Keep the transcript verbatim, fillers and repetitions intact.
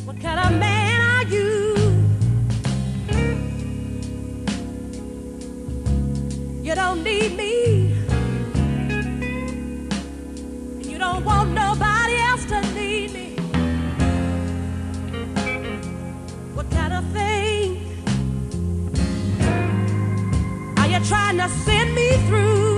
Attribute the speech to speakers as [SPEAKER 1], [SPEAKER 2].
[SPEAKER 1] What kind of man are you? You don't need me. You don't want nobody else to need me. What kind of thing are you trying to send me through?